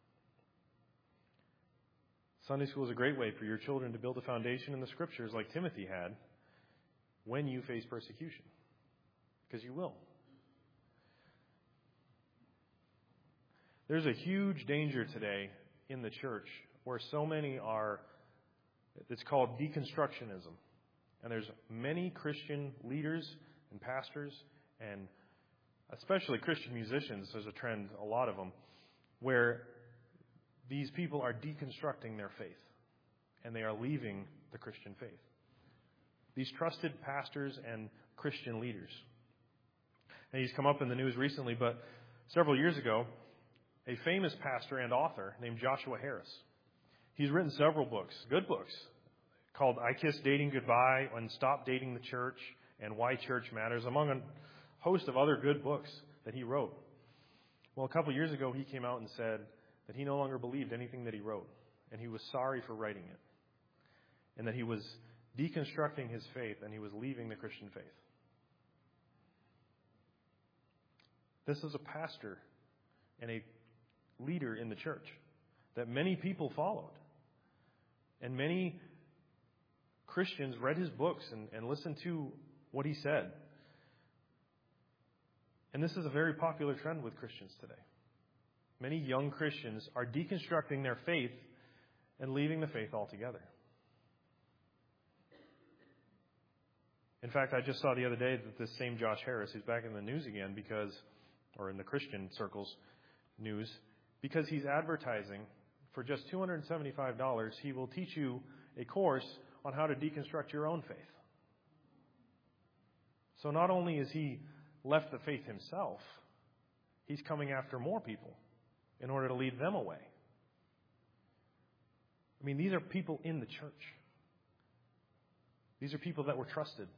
Sunday school is a great way for your children to build a foundation in the Scriptures like Timothy had when you face persecution. Because you will. There's a huge danger today in the church where so many are, it's called deconstructionism. And there's many Christian leaders and pastors and especially Christian musicians, there's a trend, a lot of them, where these people are deconstructing their faith, and they are leaving the Christian faith. These trusted pastors and Christian leaders. And he's come up in the news recently, but several years ago, a famous pastor and author named Joshua Harris. He's written several books, good books, called I Kiss Dating Goodbye and Stop Dating the Church and Why Church Matters, among a host of other good books that he wrote. Well, a couple years ago, he came out and said that he no longer believed anything that he wrote, and he was sorry for writing it, and that he was deconstructing his faith, and he was leaving the Christian faith. This is a pastor and a leader in the church that many people followed, and many Christians read his books and, and listened to what he said. And this is a very popular trend with Christians today. Many young Christians are deconstructing their faith and leaving the faith altogether. In fact, I just saw the other day that this same Josh Harris, who's back in the news again because, or in the Christian circles news, because he's advertising for just two hundred seventy-five dollars, he will teach you a course on how to deconstruct your own faith. So not only is he left the faith himself, he's coming after more people in order to lead them away. I mean, these are people in the church. These are people that were trusted.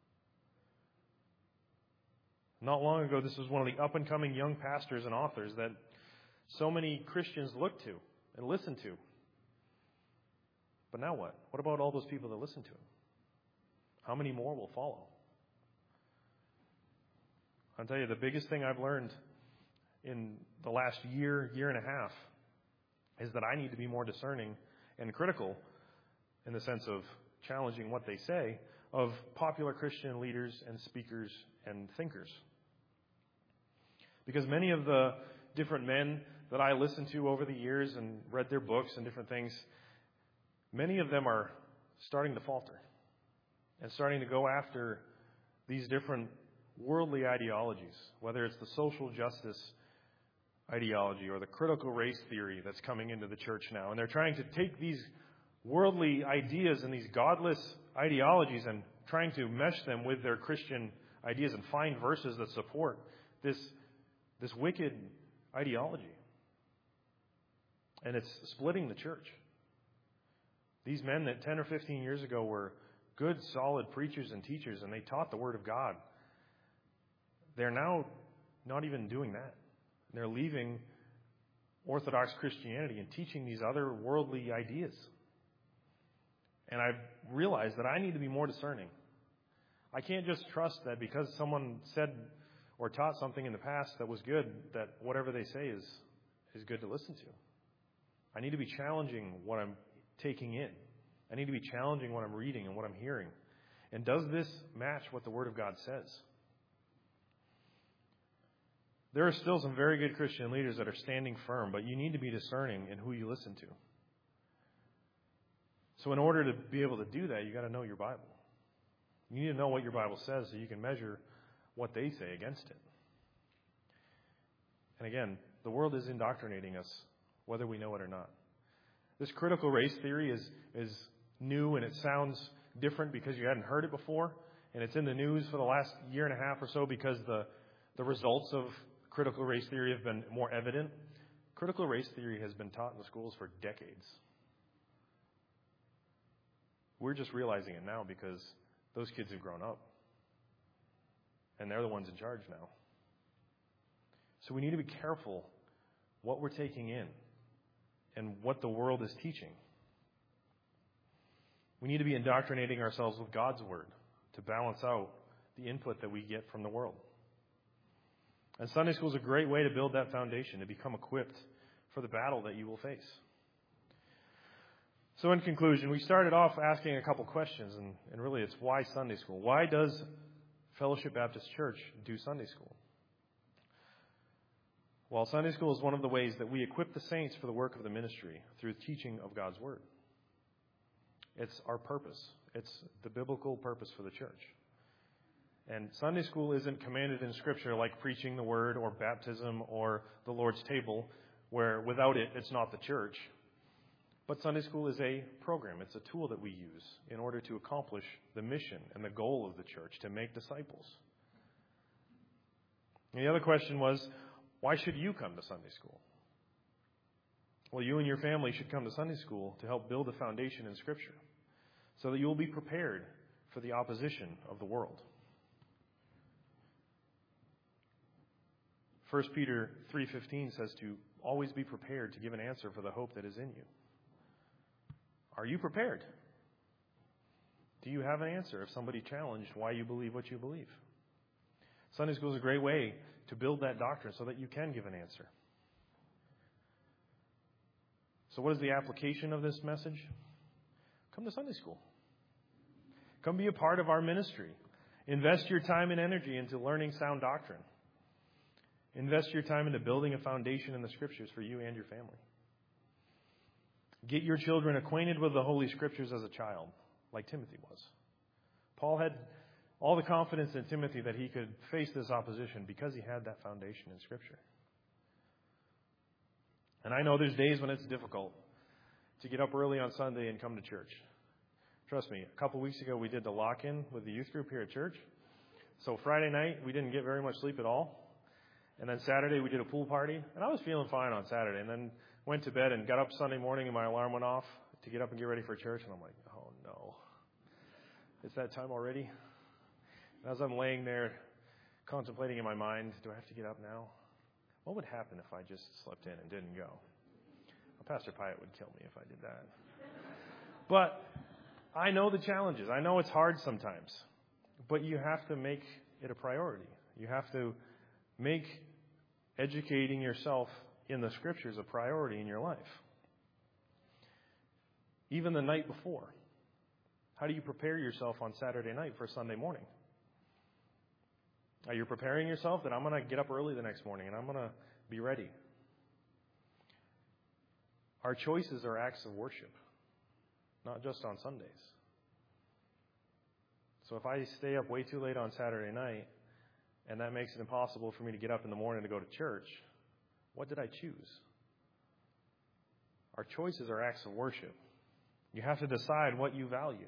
Not long ago, this was one of the up-and-coming young pastors and authors that so many Christians look to and listen to. But now what? What about all those people that listen to him? How many more will follow? I'll tell you, the biggest thing I've learned in the last year, year and a half, is that I need to be more discerning and critical in the sense of challenging what they say of popular Christian leaders and speakers and thinkers. Because many of the different men that I listened to over the years and read their books and different things, many of them are starting to falter and starting to go after these different worldly ideologies, whether it's the social justice ideology or the critical race theory that's coming into the church now. And they're trying to take these worldly ideas and these godless ideologies and trying to mesh them with their Christian ideas and find verses that support this, this wicked ideology. And it's splitting the church. These men that ten or fifteen years ago were good, solid preachers and teachers, and they taught the Word of God, they're now not even doing that. They're leaving Orthodox Christianity and teaching these other worldly ideas. And I've realized that I need to be more discerning. I can't just trust that because someone said or taught something in the past that was good, that whatever they say is, is good to listen to. I need to be challenging what I'm taking in. I need to be challenging what I'm reading and what I'm hearing. And does this match what the Word of God says? There are still some very good Christian leaders that are standing firm, but you need to be discerning in who you listen to. So in order to be able to do that, you've got to know your Bible. You need to know what your Bible says so you can measure what they say against it. And again, the world is indoctrinating us, whether we know it or not. This critical race theory is, is new, and it sounds different because you hadn't heard it before. And it's in the news for the last year and a half or so because the, the results of critical race theory have been more evident. Critical race theory has been taught in the schools for decades. We're just realizing it now because those kids have grown up. And they're the ones in charge now. So we need to be careful what we're taking in and what the world is teaching. We need to be indoctrinating ourselves with God's Word to balance out the input that we get from the world. And Sunday school is a great way to build that foundation, to become equipped for the battle that you will face. So in conclusion, we started off asking a couple questions, and, and really it's why Sunday school? Why does Fellowship Baptist Church do Sunday school? Well, Sunday school is one of the ways that we equip the saints for the work of the ministry through the teaching of God's Word. It's our purpose. It's the biblical purpose for the church. And Sunday school isn't commanded in Scripture like preaching the Word or baptism or the Lord's table, where without it, it's not the church. But Sunday school is a program. It's a tool that we use in order to accomplish the mission and the goal of the church, to make disciples. And the other question was, why should you come to Sunday school? Well, you and your family should come to Sunday school to help build a foundation in Scripture so that you will be prepared for the opposition of the world. First Peter three fifteen says to always be prepared to give an answer for the hope that is in you. Are you prepared? Do you have an answer if somebody challenged why you believe what you believe? Sunday school is a great way to build that doctrine so that you can give an answer. So what is the application of this message? Come to Sunday school. Come be a part of our ministry. Invest your time and energy into learning sound doctrine. Invest your time into building a foundation in the Scriptures for you and your family. Get your children acquainted with the Holy Scriptures as a child, like Timothy was. Paul had all the confidence in Timothy that he could face this opposition because he had that foundation in Scripture. And I know there's days when it's difficult to get up early on Sunday and come to church. Trust me, a couple weeks ago we did the lock-in with the youth group here at church. So Friday night we didn't get very much sleep at all. And then Saturday we did a pool party. And I was feeling fine on Saturday. And then went to bed and got up Sunday morning and my alarm went off to get up and get ready for church. And I'm like, oh no. It's that time already? And as I'm laying there contemplating in my mind, do I have to get up now? What would happen if I just slept in and didn't go? Well, Pastor Pyatt would kill me if I did that. But I know the challenges. I know it's hard sometimes. But you have to make it a priority. You have to make educating yourself in the Scriptures a priority in your life. Even the night before. How do you prepare yourself on Saturday night for Sunday morning? Are you preparing yourself that I'm going to get up early the next morning and I'm going to be ready? Our choices are acts of worship, not just on Sundays. So if I stay up way too late on Saturday night and that makes it impossible for me to get up in the morning to go to church, what did I choose? Our choices are acts of worship. You have to decide what you value.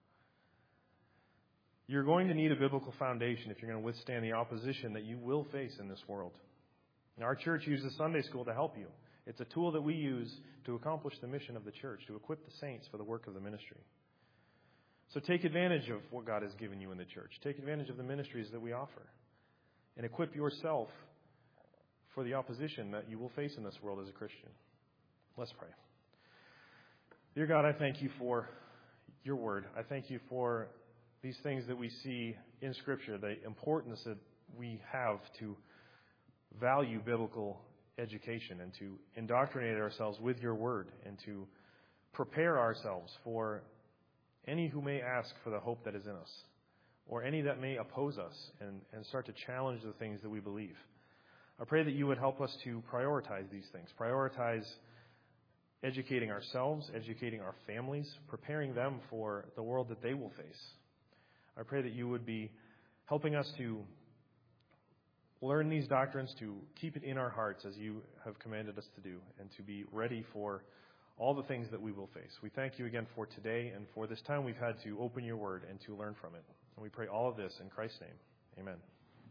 You're going to need a biblical foundation if you're going to withstand the opposition that you will face in this world. And our church uses Sunday school to help you. It's a tool that we use to accomplish the mission of the church, to equip the saints for the work of the ministry. So take advantage of what God has given you in the church. Take advantage of the ministries that we offer. And equip yourself for the opposition that you will face in this world as a Christian. Let's pray. Dear God, I thank you for your word. I thank you for these things that we see in Scripture, the importance that we have to value biblical education and to indoctrinate ourselves with your word and to prepare ourselves for any who may ask for the hope that is in us or any that may oppose us and, and start to challenge the things that we believe. I pray that you would help us to prioritize these things, prioritize educating ourselves, educating our families, preparing them for the world that they will face. I pray that you would be helping us to learn these doctrines, to keep it in our hearts as you have commanded us to do, and to be ready for all the things that we will face. We thank you again for today and for this time we've had to open your word and to learn from it. And we pray all of this in Christ's name. Amen.